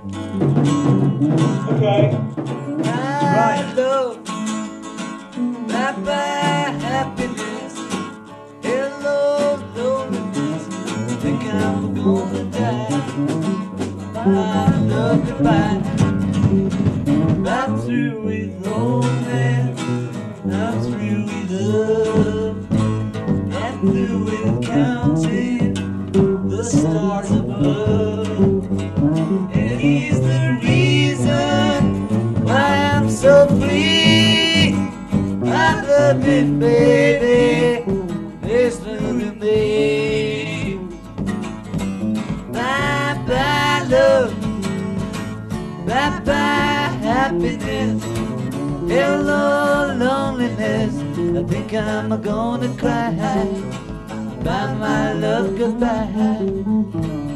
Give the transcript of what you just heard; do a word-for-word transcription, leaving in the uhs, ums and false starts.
Okay. I love, bye bye happiness. Hello loneliness. I think I'm gonna die. My love goodbye. I'm through with romance. I'm through with love. I'm through with counting the stars above. And he's the reason why I'm so free. I love it, baby. There's none in me. Bye bye love. Bye bye happiness. Hello loneliness. I think I'm gonna cry. Bye my love, goodbye.